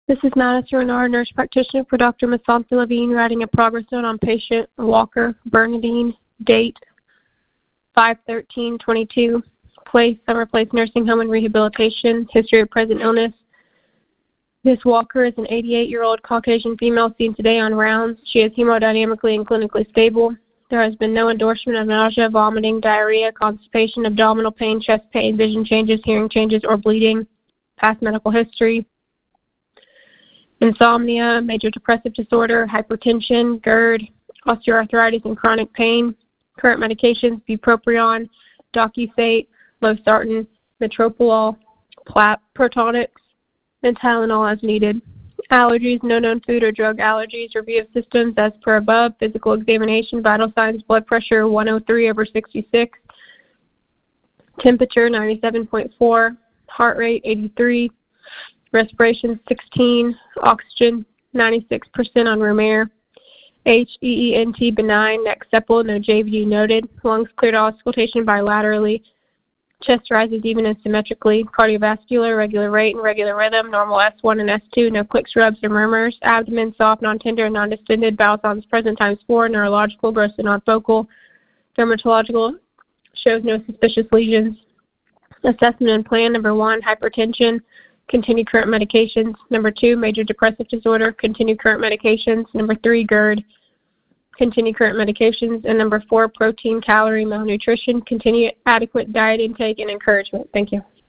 This is Madison Renard, nurse practitioner for Dr. Masantha Levine, writing a progress note on patient Walker Bernadine, date 5/13/22, place Summer Place Nursing Home and Rehabilitation, history of present illness. Ms. Walker is an 88-year-old Caucasian female seen today on rounds. She is hemodynamically and clinically stable. There has been no endorsement of nausea, vomiting, diarrhea, constipation, abdominal pain, chest pain, vision changes, hearing changes, or bleeding. Past medical history: insomnia, major depressive disorder, hypertension, GERD, osteoarthritis, and chronic pain. Current medications: bupropion, Docusate, losartan, metoprolol, Protonix, and Tylenol as needed. Allergies: no known food or drug allergies. Review of systems as per above. Physical examination: vital signs, blood pressure 103/66, temperature 97.4, heart rate 83, respiration 16, oxygen 96% on room air. HEENT benign, neck supple, no JVD noted. Lungs cleared auscultation bilaterally. Chest rises even and symmetrically. Cardiovascular, regular rate and regular rhythm. Normal S1 and S2, no clicks, rubs, or murmurs. Abdomen soft, non-tender, and non-distended. Bowel sounds present ×4. Neurological, gross and non-focal. Dermatological shows no suspicious lesions. Assessment and plan: number 1, hypertension. Continue current medications. Number 2, major depressive disorder. Continue current medications. Number 3, GERD. Continue current medications. And number 4, protein, calorie, malnutrition. Continue adequate diet intake and encouragement. Thank you.